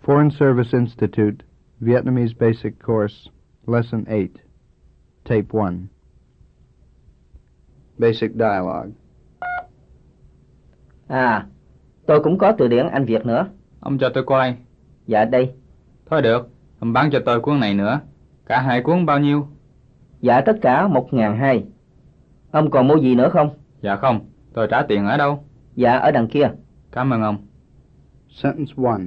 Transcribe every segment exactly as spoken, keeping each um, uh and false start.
Foreign Service Institute, Vietnamese Basic Course, Lesson eight, Tape one. Basic Dialogue. À, tôi cũng có từ điển Anh Việt nữa. Ông cho tôi coi. Dạ đây. Thôi được, ông bán cho tôi cuốn này nữa. Cả hai cuốn bao nhiêu? Dạ tất cả một ngàn hai. Ông còn mua gì nữa không? Dạ không, tôi trả tiền ở đâu? Dạ ở đằng kia. Cảm ơn ông. Sentence one.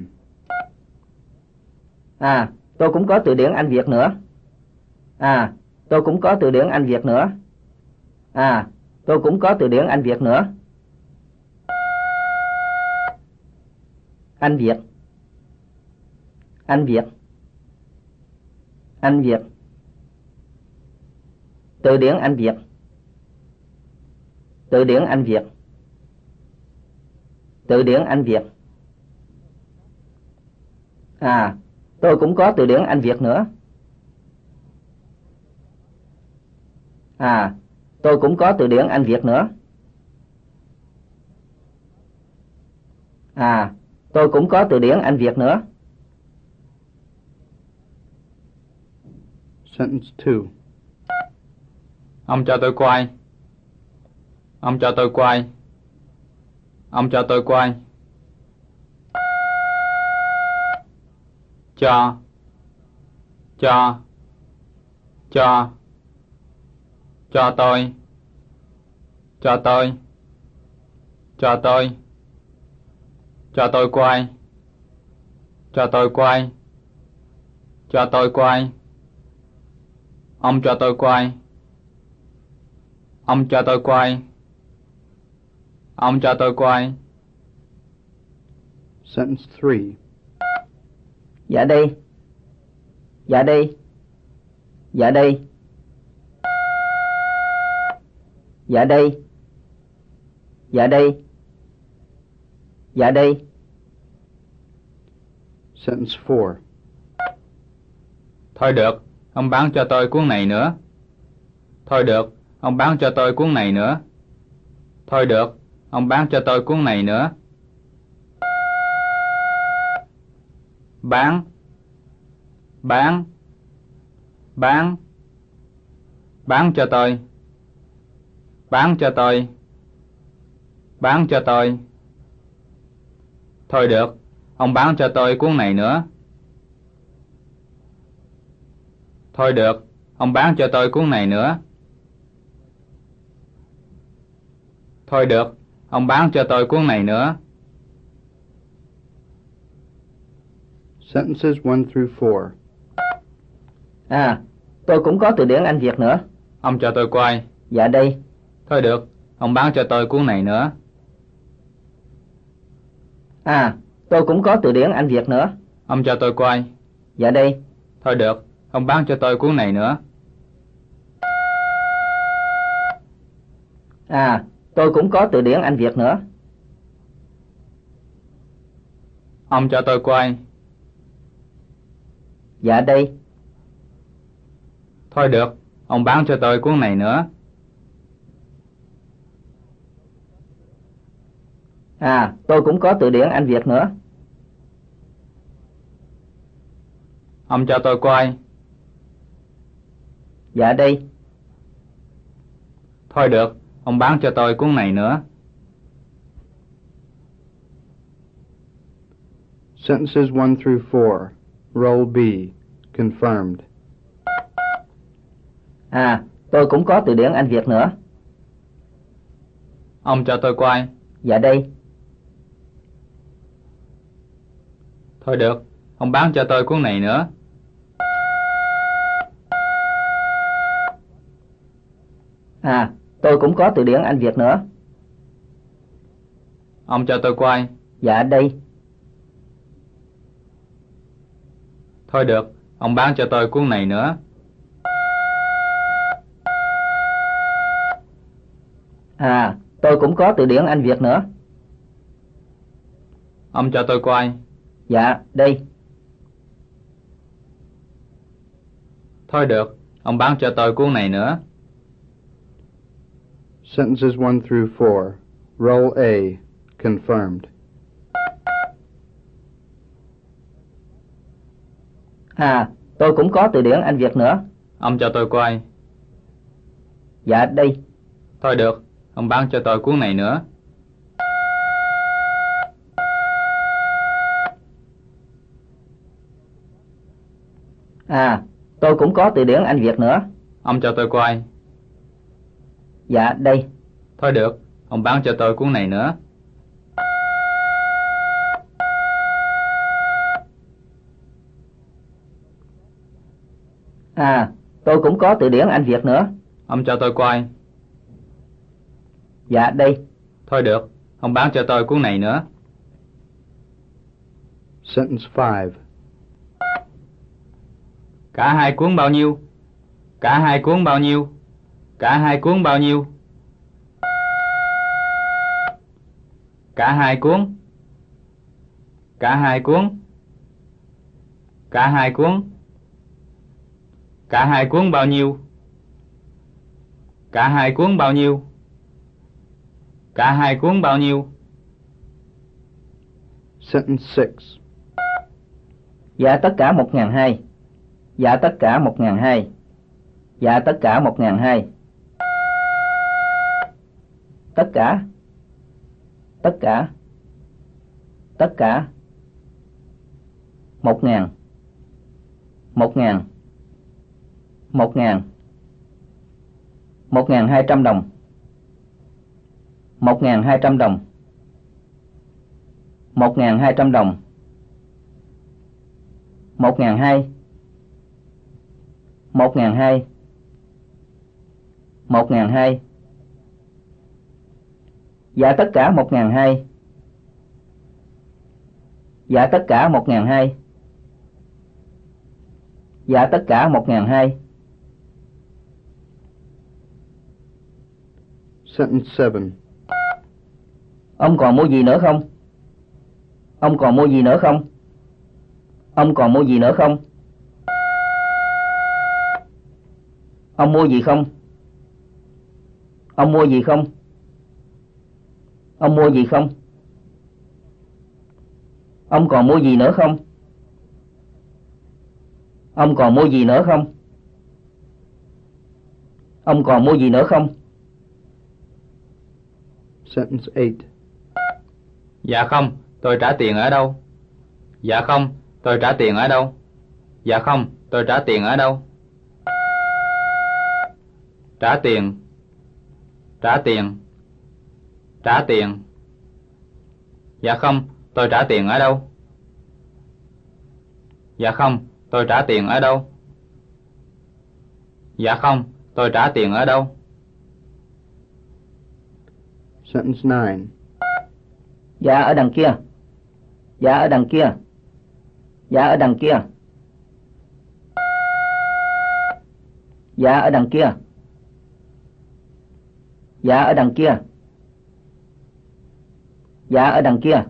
À, tôi cũng có từ điển Anh Việt nữa. À, tôi cũng có từ điển Anh Việt nữa. À, tôi cũng có từ điển Anh Việt nữa. Anh Việt. Anh Việt. Anh Việt. Từ điển Anh Việt. Từ điển Anh Việt. Từ điển Anh Việt. À, tôi cũng có từ điển Anh Việt nữa. À, tôi cũng có từ điển Anh Việt nữa. À, tôi cũng có từ điển Anh Việt nữa. Sentence two. Ông cho tôi coi. Ông cho tôi coi. Ông cho tôi coi. Cho. Cho. Cho. Cho tôi. Cho tôi. Cho tôi. Cho tôi quay. Cho tôi quay. Cho tôi quay. Ông cho tôi quay. Ông cho tôi quay. Ông cho tôi quay. Sentence three. Dạ đây. Dạ đây. Dạ đây. Dạ đây. Dạ đây. Dạ đây. Sentence four. Thôi được, ông bán cho tôi cuốn này nữa. Thôi được, ông bán cho tôi cuốn này nữa. Thôi được, ông bán cho tôi cuốn này nữa. Bán. Bán. Bán. Bán cho tôi. Bán cho tôi. Bán cho tôi. Thôi được, ông bán cho tôi cuốn này nữa. Thôi được, ông bán cho tôi cuốn này nữa. Thôi được, ông bán cho tôi cuốn này nữa. Sentences one through four. À, tôi cũng có từ điển Anh Việt nữa. Ông cho tôi coi. Dạ đây. Thôi được, ông bán cho tôi cuốn này nữa. À, tôi cũng có từ điển Anh Việt nữa. Ông cho tôi coi. Dạ đây. Thôi được, ông bán cho tôi cuốn này nữa. À, tôi cũng có từ điển Anh Việt nữa. Ông cho tôi coi. Dạ đây. Thôi được, ông bán cho tôi cuốn này nữa. À, tôi cũng có từ điển Anh Việt nữa. Ông cho tôi coi. Dạ đây. Thôi được, ông bán cho tôi cuốn này nữa. Sentences one through four. Role B. Confirmed. À, tôi cũng có từ điển Anh Việt nữa. Ông cho tôi coi. Dạ đây. Thôi được, ông bán cho tôi cuốn này nữa. À, tôi cũng có từ điển Anh Việt nữa. Ông cho tôi coi. Dạ đây. Thôi được, ông bán cho tôi cuốn này nữa. À, tôi cũng có từ điển Anh Việt nữa. Ông cho tôi coi. Dạ đây. Thôi được, ông bán cho tôi cuốn này nữa. Sentences one through four. Role A. Confirmed. À, tôi cũng có từ điển Anh Việt nữa. Ông cho tôi coi. Dạ đây. Thôi được, ông bán cho tôi cuốn này nữa. À, tôi cũng có từ điển Anh Việt nữa. Ông cho tôi coi. Dạ đây. Thôi được, ông bán cho tôi cuốn này nữa. À, tôi cũng có từ điển Anh Việt nữa. Ông cho tôi coi. Dạ đây. Thôi được, ông bán cho tôi cuốn này nữa. Sentence five. Cả hai cuốn bao nhiêu? Cả hai cuốn bao nhiêu? Cả hai cuốn bao nhiêu? Cả hai cuốn. Cả hai cuốn. Cả hai cuốn. Cả hai cuốn bao nhiêu? Cả hai cuốn bao nhiêu? Cả hai cuốn bao nhiêu? Sentence six. Dạ tất cả một ngàn hai. Dạ tất cả một ngàn hai. Dạ tất cả một ngàn hai. Tất cả. Tất cả. Tất cả. Một ngàn. Một ngàn. Một ngàn. Một ngàn hai trăm đồng. Một ngàn hai trăm đồng. Một ngàn hai trăm đồng. Một ngàn hai. Một ngàn hai. Một ngàn hai. Dạ tất cả một ngàn hai. Dạ tất cả một ngàn hai. Dạ tất cả một ngàn hai. Sentence seven. Ông còn mua gì nữa không? Ông còn mua gì nữa không? Ông còn mua gì nữa không? Ông mua gì không? Ông mua gì không? Ông mua gì không? Ông còn mua gì nữa không? Ông còn mua gì nữa không? Ông còn mua gì nữa không? Sentence eight. Dạ không, tôi trả tiền ở đâu? Dạ không, tôi trả tiền ở đâu? Dạ không, tôi trả tiền ở đâu? Trả tiền. Trả tiền. Trả tiền. Dạ không, tôi trả tiền ở đâu? Dạ không, tôi trả tiền ở đâu? Dạ không, tôi trả tiền ở đâu? Sentence nine. Dạ ở đằng kia. Dạ ở đằng kia. Dạ ở đằng kia. Dạ ở đằng kia. Dạ ở đằng kia. Dạ ở đằng kia.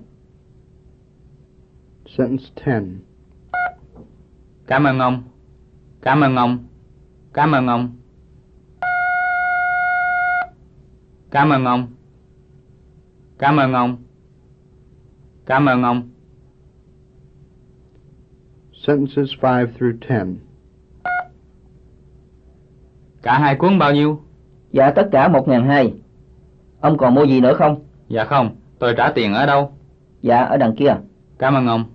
Sentence ten. Cảm ơn ông. Cảm ơn ông. Cảm ơn ông. Cảm ơn ông. Cảm ơn ông. Cảm ơn ông. Sentences five through ten. Cả hai cuốn bao nhiêu? Dạ tất cả một ngàn hai. Ông còn mua gì nữa không? Dạ không, tôi trả tiền ở đâu? Dạ ở đằng kia. Cảm ơn ông.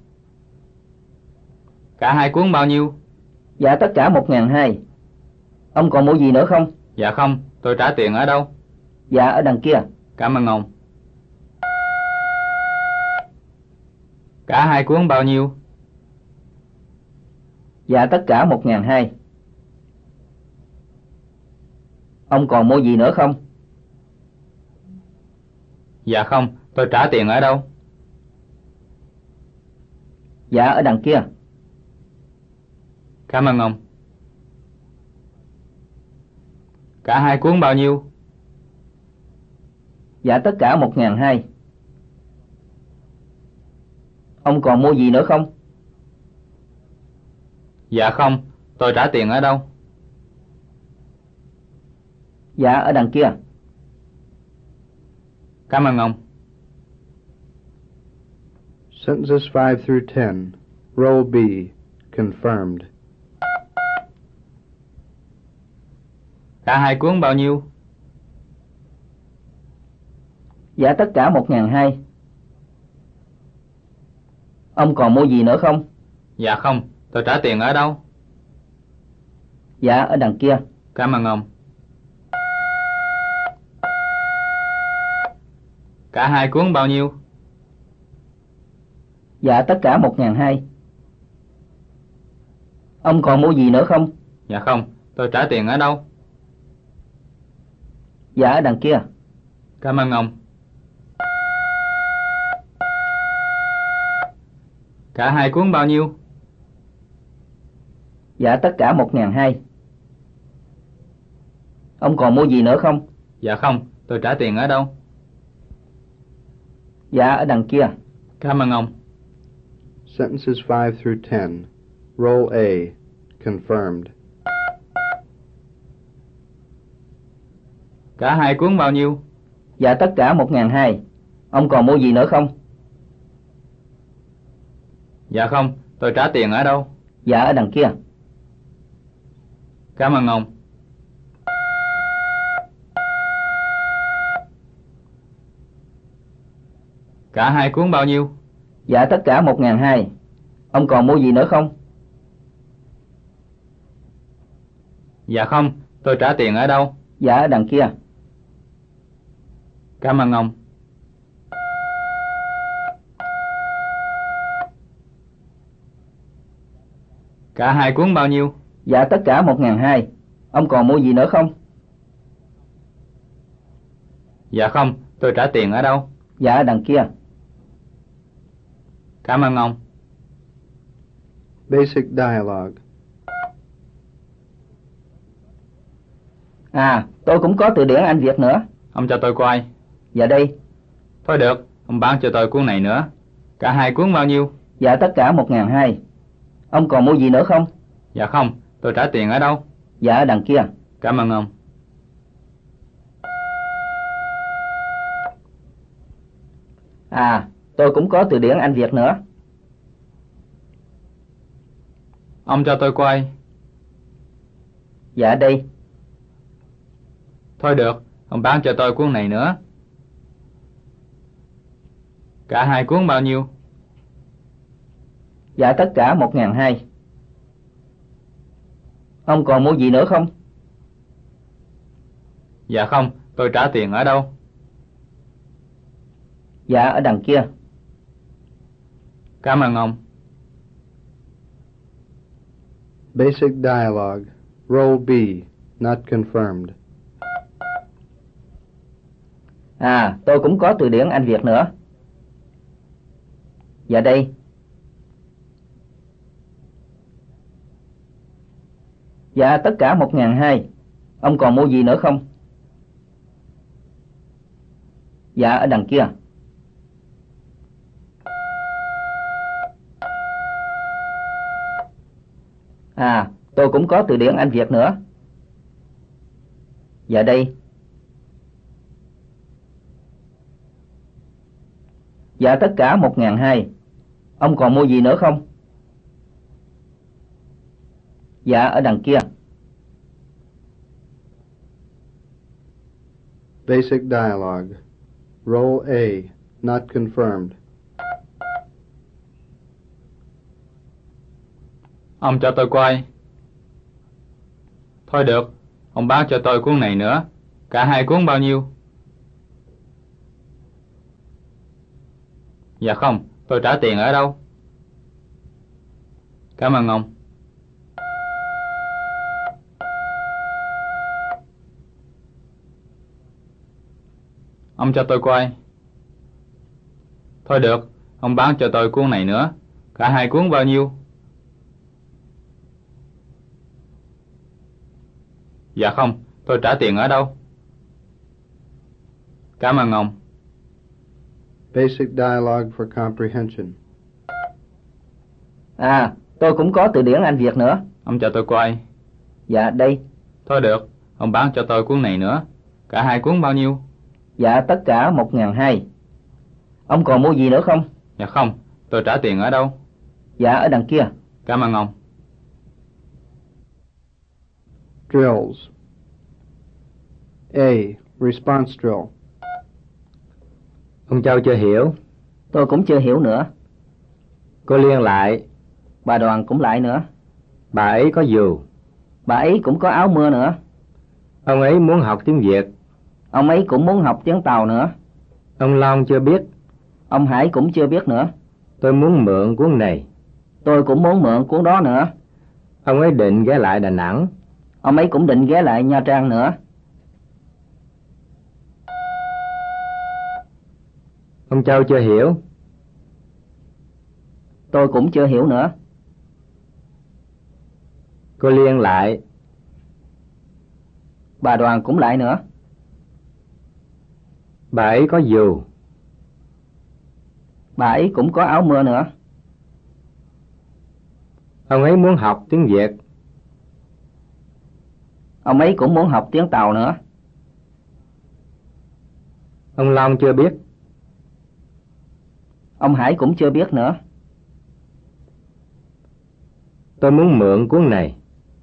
Cả hai cuốn bao nhiêu? Dạ tất cả một ngàn hai. Ông còn mua gì nữa không? Dạ không, tôi trả tiền ở đâu? Dạ ở đằng kia. Cảm ơn ông. Cả hai cuốn bao nhiêu? Dạ tất cả một ngàn hai. Ông còn mua gì nữa không? Dạ không, tôi trả tiền ở đâu? Dạ ở đằng kia. Cảm ơn ông. Cả hai cuốn bao nhiêu? Dạ tất cả một ngàn hai. Ông còn mua gì nữa không? Dạ không, tôi trả tiền ở đâu? Dạ ở đằng kia. Cảm ơn ông. Sentences five through ten. Role B. confirmed. Cả hai cuốn bao nhiêu? Dạ tất cả một ngàn hai. Ông còn mua gì nữa không? Dạ không, tôi trả tiền ở đâu? Dạ ở đằng kia. Cảm ơn ông. Cả hai cuốn bao nhiêu? Dạ tất cả một ngàn hai. Ông còn mua gì nữa không? Dạ không, tôi trả tiền ở đâu? Dạ ở đằng kia. Cảm ơn ông. Cả hai cuốn bao nhiêu? Dạ tất cả một ngàn hai. Ông còn mua gì nữa không? Dạ không, tôi trả tiền ở đâu? Dạ ở đằng kia. Cảm ơn ông. Sentences five through ten. Role A. Confirmed. Cả hai cuốn bao nhiêu? Dạ tất cả một ngàn hai. Ông còn mua gì nữa không? Dạ không, tôi trả tiền ở đâu? Dạ ở đằng kia. Cảm ơn ông. Cả hai cuốn bao nhiêu? Dạ tất cả một ngàn hai. Ông còn mua gì nữa không? Dạ không, tôi trả tiền ở đâu? Dạ ở đằng kia. Cảm ơn ông. Cả hai cuốn bao nhiêu? Dạ tất cả một ngàn hai. Ông còn mua gì nữa không? Dạ không, tôi trả tiền ở đâu? Dạ ở đằng kia. Cảm ơn ông. Basic dialogue. À, tôi cũng có từ điển Anh Việt nữa. Ông cho tôi coi. Dạ đây. Thôi được, ông bán cho tôi cuốn này nữa. Cả hai cuốn bao nhiêu? Dạ tất cả một ngàn hai. Ông còn mua gì nữa không? Dạ không, tôi trả tiền ở đâu? Dạ ở đằng kia. Cảm ơn ông. À, tôi cũng có từ điển Anh Việt nữa. Ông cho tôi coi. Dạ đây. Thôi được, ông bán cho tôi cuốn này nữa. Cả hai cuốn bao nhiêu? Dạ tất cả một ngàn hai. Ông còn mua gì nữa không? Dạ không, tôi trả tiền ở đâu? Dạ ở đằng kia. Cảm ơn ông. Basic dialogue. Role B. Not confirmed. À, tôi cũng có từ điển Anh Việt nữa. Dạ đây. Dạ tất cả một ngàn hai. Ông còn mua gì nữa không? Dạ ở đằng kia. À, tôi cũng có từ điển Anh Việt nữa. Dạ đây. Dạ tất cả một ngàn hai. Ông còn mua gì nữa không? Dạ ở đằng kia. Basic dialogue. Role A. Not confirmed. Ông cho tôi coi. Thôi được, ông bán cho tôi cuốn này nữa. Cả hai cuốn bao nhiêu? Dạ không, tôi trả tiền ở đâu? Cảm ơn ông. Ông cho tôi coi. Thôi được, ông bán cho tôi cuốn này nữa. Cả hai cuốn bao nhiêu? Dạ không, tôi trả tiền ở đâu? Cảm ơn ông. Basic dialogue for comprehension. À, tôi cũng có từ điển Anh Việt nữa. Ông cho tôi coi. Dạ đây. Thôi được, ông bán cho tôi cuốn này nữa. Cả hai cuốn bao nhiêu? Dạ tất cả một ngàn hai. Ông còn mua gì nữa không? Dạ không, tôi trả tiền ở đâu? Dạ ở đằng kia. Cảm ơn ông. Drills. A. Response drill. Ông Châu chưa hiểu. Tôi cũng chưa hiểu nữa. Cô Liên lại. Bà Đoàn cũng lại nữa. Bà ấy có dù. Bà ấy cũng có áo mưa nữa. Ông ấy muốn học tiếng Việt. Ông ấy cũng muốn học tiếng Tàu nữa. Ông Long chưa biết. Ông Hải cũng chưa biết nữa. Tôi muốn mượn cuốn này. Tôi cũng muốn mượn cuốn đó nữa. Ông ấy định ghé lại Đà Nẵng. Ông ấy cũng định ghé lại Nha Trang nữa. Ông Châu chưa hiểu. Tôi cũng chưa hiểu nữa. Cô Liên lại. Bà Đoàn cũng lại nữa. Bà ấy có dù. Bà ấy cũng có áo mưa nữa. Ông ấy muốn học tiếng Việt. Ông ấy cũng muốn học tiếng Tàu nữa. Ông Long chưa biết. Ông Hải cũng chưa biết nữa. Tôi muốn mượn cuốn này.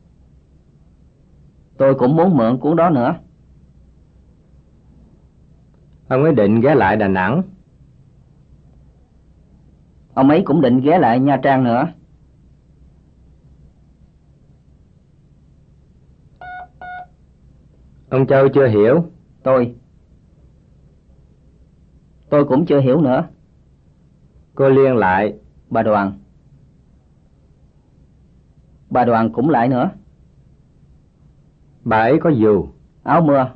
Tôi cũng muốn mượn cuốn đó nữa. Ông ấy định ghé lại Đà Nẵng. Ông ấy cũng định ghé lại Nha Trang nữa. Ông Châu chưa hiểu. Tôi. Tôi cũng chưa hiểu nữa. Cô Liên lại. Bà Đoàn. Bà Đoàn cũng lại nữa. Bà ấy có dù. Áo mưa.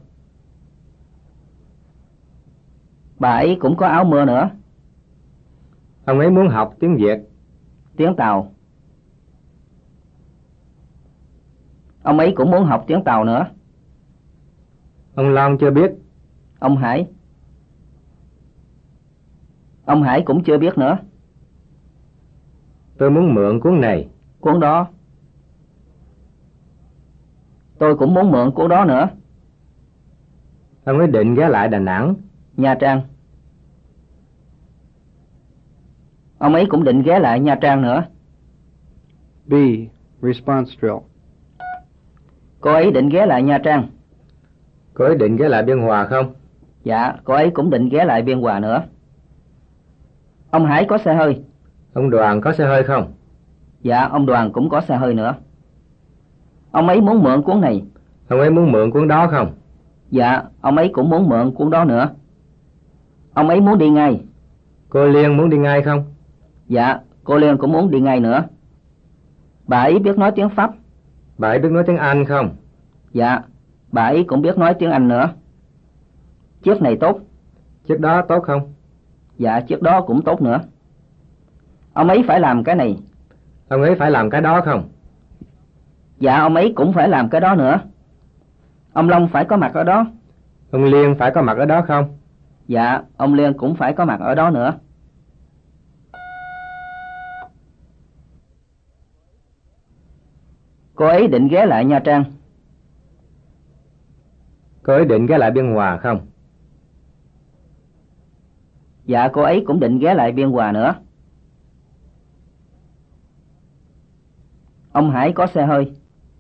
Bà ấy cũng có áo mưa nữa. Ông ấy muốn học tiếng Việt. Tiếng Tàu. Ông ấy cũng muốn học tiếng Tàu nữa. Ông Long chưa biết. Ông Hải. Ông Hải cũng chưa biết nữa. Tôi muốn mượn cuốn này. Cuốn đó. Tôi cũng muốn mượn cuốn đó nữa. Ông ấy định ghé lại Đà Nẵng. Nha Trang. Ông ấy cũng định ghé lại Nha Trang nữa. B. Response drill. Cô ấy định ghé lại Nha Trang. Cô ấy định ghé lại Biên Hòa không? Dạ, cô ấy cũng định ghé lại Biên Hòa nữa. Ông Hải có xe hơi. Ông Đoàn có xe hơi không? Dạ, ông Đoàn cũng có xe hơi nữa. Ông ấy muốn mượn cuốn này. Ông ấy muốn mượn cuốn đó không? Dạ, ông ấy cũng muốn mượn cuốn đó nữa. Ông ấy muốn đi ngay. Cô Liên muốn đi ngay không? Dạ, cô Liên cũng muốn đi ngay nữa. Bà ấy biết nói tiếng Pháp. Bà ấy biết nói tiếng Anh không? Dạ, bà ấy cũng biết nói tiếng Anh nữa. Chiếc này tốt. Chiếc đó tốt không? Dạ, chiếc đó cũng tốt nữa. Ông ấy phải làm cái này. Ông ấy phải làm cái đó không? Dạ, ông ấy cũng phải làm cái đó nữa. Ông Long phải có mặt ở đó. Ông Liên phải có mặt ở đó không? Dạ, ông Liên cũng phải có mặt ở đó nữa. Cô ấy định ghé lại Nha Trang. Cô ấy định ghé lại Biên Hòa không? Dạ, cô ấy cũng định ghé lại Biên Hòa nữa. Ông Hải có xe hơi.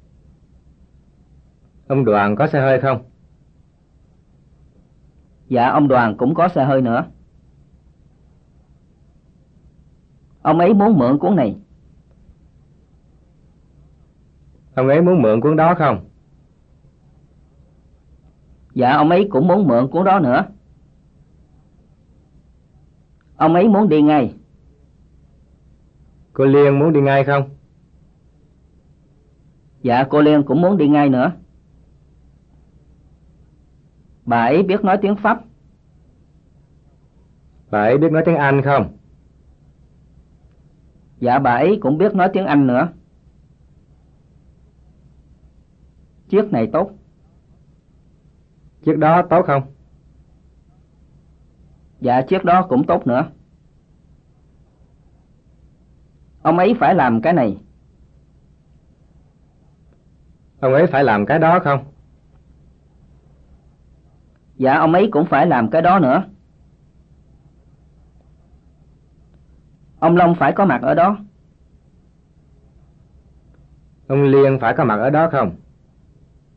Ông Đoàn có xe hơi không? Dạ, ông Đoàn cũng có xe hơi nữa. Ông ấy muốn mượn cuốn này. Ông ấy muốn mượn cuốn đó không? Dạ, ông ấy cũng muốn mượn cuốn đó nữa. Ông ấy muốn đi ngay. Cô Liên muốn đi ngay không? Dạ, cô Liên cũng muốn đi ngay nữa. Bà ấy biết nói tiếng Pháp. Bà ấy biết nói tiếng Anh không? Dạ, bà ấy cũng biết nói tiếng Anh nữa. Chiếc này tốt. Chiếc đó tốt không? Dạ, chiếc đó cũng tốt nữa. Ông ấy phải làm cái này. Ông ấy phải làm cái đó không? Dạ, ông ấy cũng phải làm cái đó nữa. Ông Long phải có mặt ở đó. Ông Liên phải có mặt ở đó không?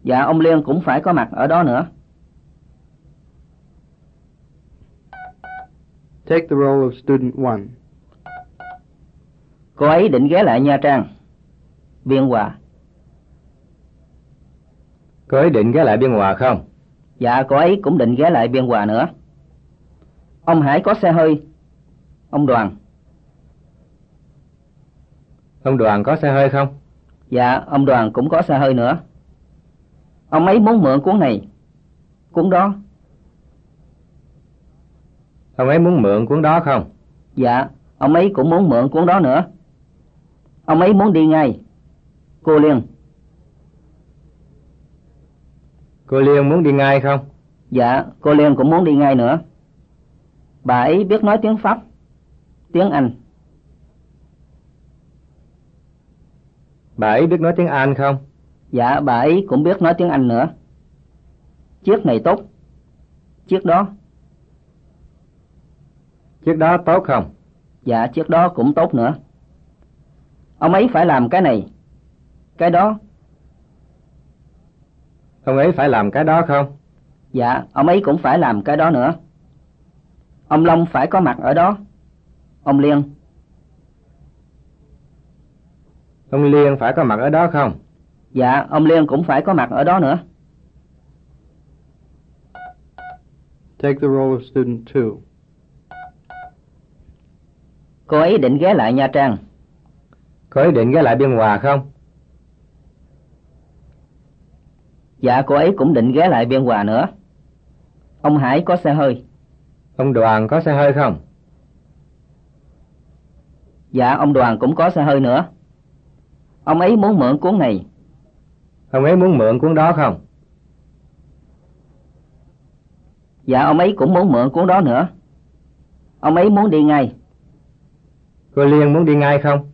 Dạ ông Liên cũng phải có mặt ở đó nữa. Take the role of student one. Cô ấy định ghé lại Nha Trang. Biên Hòa. Cô ấy định ghé lại Biên Hòa không? Dạ cô ấy cũng định ghé lại Biên Hòa nữa. Ông Hải có xe hơi. Ông Đoàn. Ông Đoàn có xe hơi không? Dạ ông Đoàn cũng có xe hơi nữa. Ông ấy muốn mượn cuốn này, cuốn đó. Ông ấy muốn mượn cuốn đó không? Dạ ông ấy cũng muốn mượn cuốn đó nữa. Ông ấy muốn đi ngay. Cô Liên. Cô Liên muốn đi ngay không? Dạ cô Liên cũng muốn đi ngay nữa. Bà ấy biết nói tiếng Pháp, tiếng Anh. Bà ấy biết nói tiếng Anh không? Dạ bà ấy cũng biết nói tiếng Anh nữa. Chiếc này tốt. Chiếc đó. Chiếc đó tốt không? Dạ chiếc đó cũng tốt nữa. Ông ấy phải làm cái này, cái đó. Ông ấy phải làm cái đó không? Dạ ông ấy cũng phải làm cái đó nữa. Ông Long phải có mặt ở đó. Ông Liên. Ông Liên phải có mặt ở đó không? Dạ ông Liên cũng phải có mặt ở đó nữa. Take the role of student two. Cô ấy định ghé lại Nha Trang. Cô ấy định ghé lại Biên Hòa không? Dạ cô ấy cũng định ghé lại Biên Hòa nữa. Ông Hải có xe hơi. Ông Đoàn có xe hơi không? Dạ ông Đoàn cũng có xe hơi nữa. Ông ấy muốn mượn cuốn này. Ông ấy muốn mượn cuốn đó không? Dạ ông ấy cũng muốn mượn cuốn đó nữa. Ông ấy muốn đi ngay. Cô Liên muốn đi ngay không?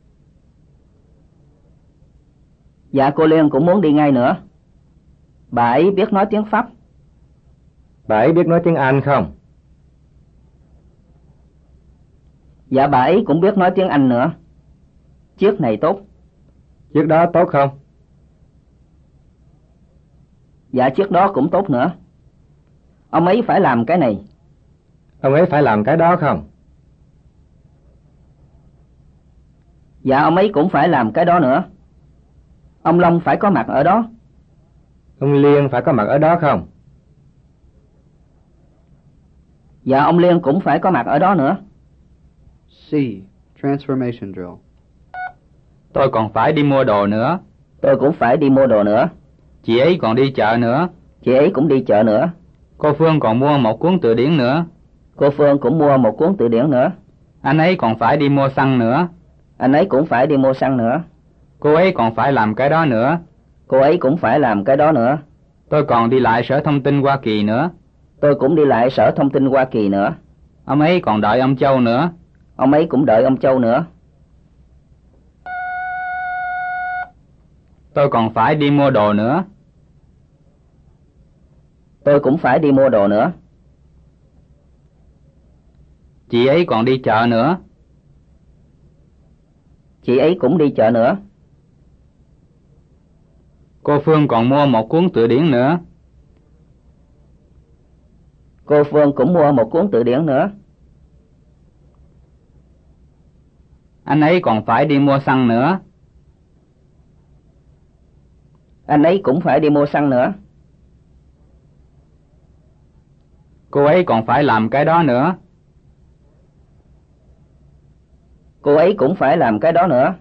Dạ cô Liên cũng muốn đi ngay nữa. Bà ấy biết nói tiếng Pháp. Bà ấy biết nói tiếng Anh không? Dạ bà ấy cũng biết nói tiếng Anh nữa. Chiếc này tốt. Chiếc đó tốt không? Dạ chiếc đó cũng tốt nữa. Ông ấy phải làm cái này. Ông ấy phải làm cái đó không? Dạ ông ấy cũng phải làm cái đó nữa. Ông Long phải có mặt ở đó. Ông Liên phải có mặt ở đó không? Dạ ông Liên cũng phải có mặt ở đó nữa. C. Transformation drill. Tôi còn phải đi mua đồ nữa. Tôi cũng phải đi mua đồ nữa. Chị ấy còn đi chợ nữa. Chị ấy cũng đi chợ nữa. Cô Phương còn mua một cuốn từ điển nữa. Cô Phương cũng mua một cuốn từ điển nữa. Anh ấy còn phải đi mua xăng nữa. Anh ấy cũng phải đi mua xăng nữa. Cô ấy còn phải làm cái đó nữa. Cô ấy cũng phải làm cái đó nữa. Tôi còn đi lại Sở Thông tin Hoa Kỳ nữa. Tôi cũng đi lại Sở Thông tin Hoa Kỳ nữa. Ông ấy còn đợi ông Châu nữa. Ông ấy cũng đợi ông Châu nữa. Tôi còn phải đi mua đồ nữa. Tôi cũng phải đi mua đồ nữa. Chị ấy còn đi chợ nữa. Chị ấy cũng đi chợ nữa. Cô Phương còn mua một cuốn từ điển nữa. Cô Phương cũng mua một cuốn từ điển nữa. Anh ấy còn phải đi mua xăng nữa. Anh ấy cũng phải đi mua xăng nữa. Cô ấy còn phải làm cái đó nữa. Cô ấy cũng phải làm cái đó nữa.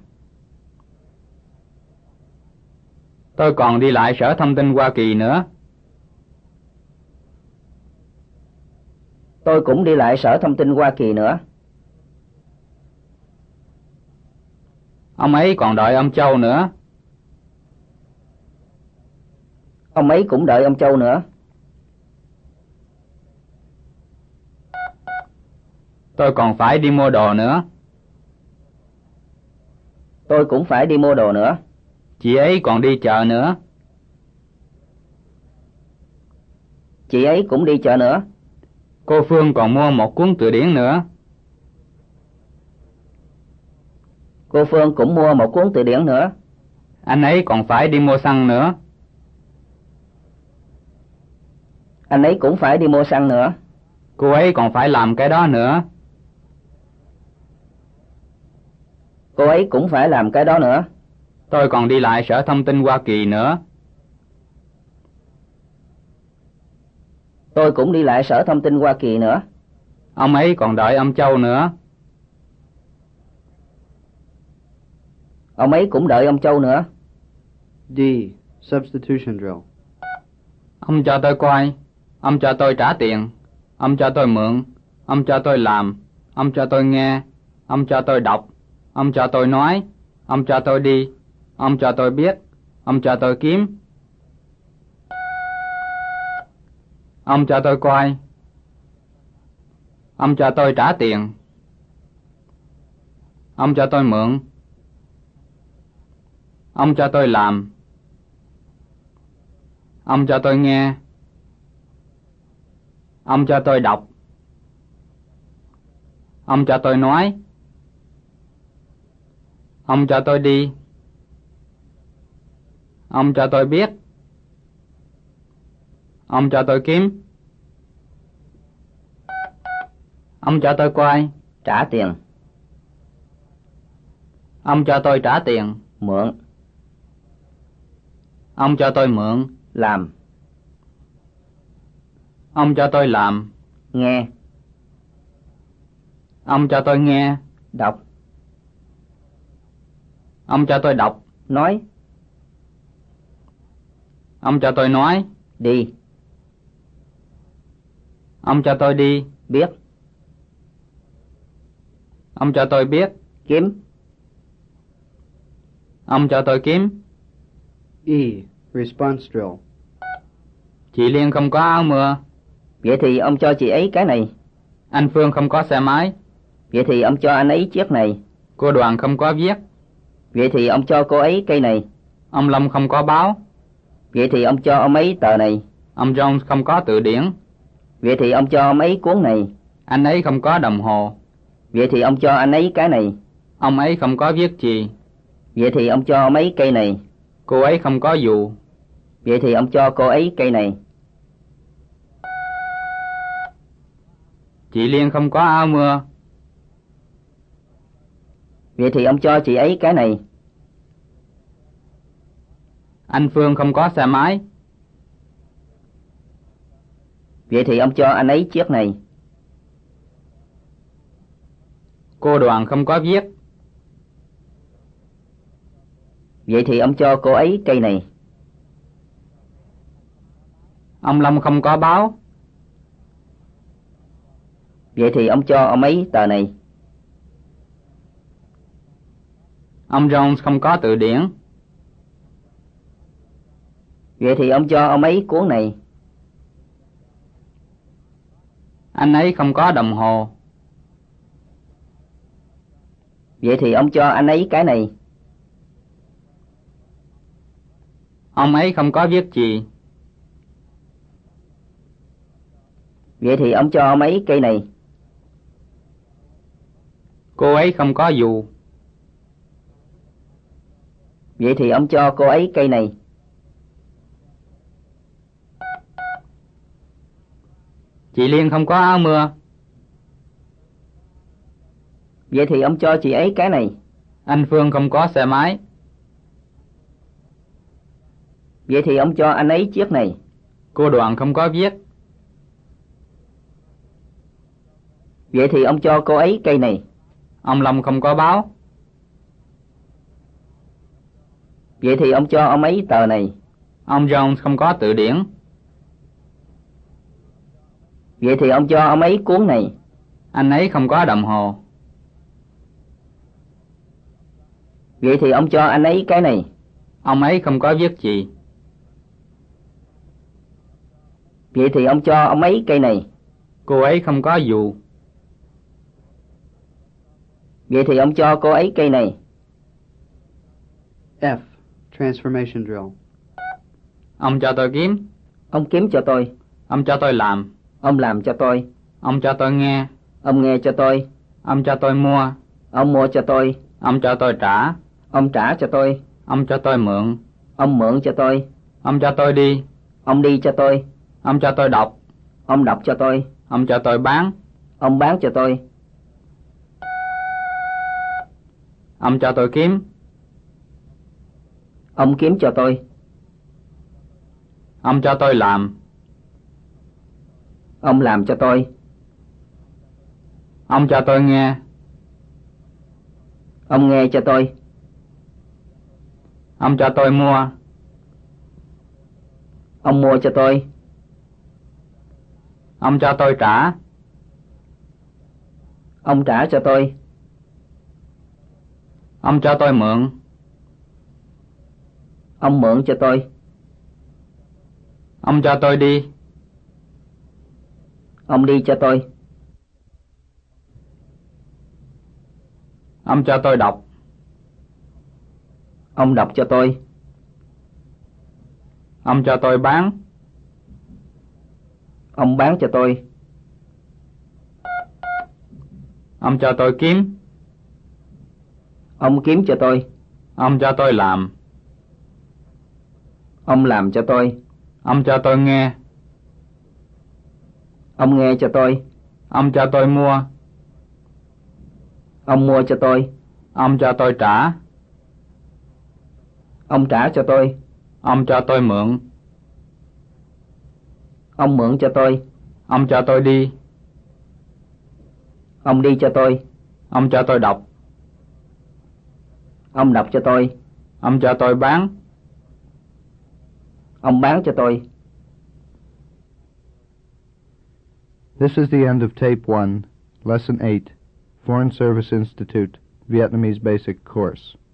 Tôi còn đi lại Sở Thông tin Hoa Kỳ nữa. Tôi cũng đi lại Sở Thông tin Hoa Kỳ nữa. Ông ấy còn đợi ông Châu nữa. Ông ấy cũng đợi ông Châu nữa. Tôi còn phải đi mua đồ nữa. Tôi cũng phải đi mua đồ nữa. Chị ấy còn đi chợ nữa. Chị ấy cũng đi chợ nữa. Cô Phương còn mua một cuốn từ điển nữa. Cô Phương cũng mua một cuốn từ điển nữa. Anh ấy còn phải đi mua xăng nữa. Anh ấy cũng phải đi mua xăng nữa. Cô ấy còn phải làm cái đó nữa. Cô ấy cũng phải làm cái đó nữa. Tôi còn đi lại Sở Thông tin Hoa Kỳ nữa. Tôi cũng đi lại Sở Thông tin Hoa Kỳ nữa. Ông ấy còn đợi ông Châu nữa. Ông ấy cũng đợi ông Châu nữa. D. Substitution drill. Ông cho tôi coi. Ông cho tôi trả tiền. Ông cho tôi mượn. Ông cho tôi làm. Ông cho tôi nghe. Ông cho tôi đọc. Ông cho tôi nói. Ông cho tôi đi. Ông cho tôi biết. Ông cho tôi kiếm. Ông cho tôi coi. Ông cho tôi trả tiền. Ông cho tôi mượn. Ông cho tôi làm. Ông cho tôi nghe. Ông cho tôi đọc. Ông cho tôi nói. Ông cho tôi đi. Ông cho tôi biết. Ông cho tôi kiếm. Ông cho tôi coi. Trả tiền. Ông cho tôi trả tiền. Mượn. Ông cho tôi mượn. Làm. Ông cho tôi làm. Nghe. Ông cho tôi nghe. Đọc. Ông cho tôi đọc. Nói. Ông cho tôi nói. Đi. Ông cho tôi đi. Biết. Ông cho tôi biết. Kiếm. Ông cho tôi kiếm. E. Response drill. Chị Liên không có áo mưa. Vậy thì ông cho chị ấy cái này. Anh Phương không có xe máy. Vậy thì ông cho anh ấy chiếc này. Cô Đoàn không có viết. Vậy thì ông cho cô ấy cây này. Ông Long không có báo. Vậy thì ông cho ông ấy tờ này. Ông Jones không có từ điển. Vậy thì ông cho ông ấy cuốn này. Anh ấy không có đồng hồ. Vậy thì ông cho anh ấy cái này. Ông ấy không có viết chì. Vậy thì ông cho ông ấy cây này. Cô ấy không có dù. Vậy thì ông cho cô ấy cây này. Chị Liên không có áo mưa. Vậy thì ông cho chị ấy cái này. Anh Phương không có xe máy. Vậy thì ông cho anh ấy chiếc này. Cô Đoàn không có viết. Vậy thì ông cho cô ấy cây này. Ông Long không có báo. Vậy thì ông cho ông ấy tờ này. Ông Jones không có từ điển. Vậy thì ông cho ông ấy cuốn này. Anh ấy không có đồng hồ. Vậy thì ông cho anh ấy cái này. Ông ấy không có viết chì. Vậy thì ông cho ông ấy cây này. Cô ấy không có dù. Vậy thì ông cho cô ấy cây này. Chị Liên không có áo mưa. Vậy thì ông cho chị ấy cái này. Anh Phương không có xe máy. Vậy thì ông cho anh ấy chiếc này. Cô Đoàn không có viết. Vậy thì ông cho cô ấy cây này. Ông Long không có báo. Vậy thì ông cho ông ấy tờ này. Ông Jones không có từ điển. Vậy thì ông cho ông ấy cuốn này. Anh ấy không có đồng hồ. Vậy thì ông cho anh ấy cái này. Ông ấy không có viết chì. Vậy thì ông cho ông ấy cây này. Cô ấy không có dù. Vậy thì ông cho cô ấy cây này. F. Transformation drill. Ông cho tôi kiếm. Ông kiếm cho tôi. Ông cho tôi làm. Ông làm cho tôi. Ông cho tôi nghe. Ông nghe cho tôi. Ông cho tôi mua. Ông mua cho tôi. Ông cho tôi trả. Ông trả cho tôi. Ông cho tôi mượn. Ông mượn cho tôi. Ông cho tôi đi. Ông đi cho tôi. Ông cho tôi đọc. Ông đọc cho tôi. Ông cho tôi bán. Ông bán cho tôi. Ông cho tôi kiếm. Ông kiếm cho tôi. Ông cho tôi làm. Ông làm cho tôi. Ông cho tôi nghe. Ông nghe cho tôi. Ông cho tôi mua. Ông mua cho tôi. Ông cho tôi trả. Ông trả cho tôi. Ông cho tôi mượn. Ông mượn cho tôi. Ông cho tôi đi. Ông đi cho tôi. Ông cho tôi đọc. Ông đọc cho tôi. Ông cho tôi bán. Ông bán cho tôi. Ông cho tôi kiếm. Ông kiếm cho tôi. Ông cho tôi làm. Ông làm cho tôi. Ông cho tôi nghe. Ông nghe cho tôi. Ông cho tôi mua. Ông mua cho tôi. Ông cho tôi trả. Ông trả cho tôi. Ông cho tôi mượn. Ông mượn cho tôi. Ông cho tôi đi. Ông đi cho tôi. Ông cho tôi đọc. Ông đọc cho tôi. Ông cho tôi bán. Ông bán cho tôi. This is the end of Tape one, Lesson eight, Foreign Service Institute, Vietnamese Basic Course.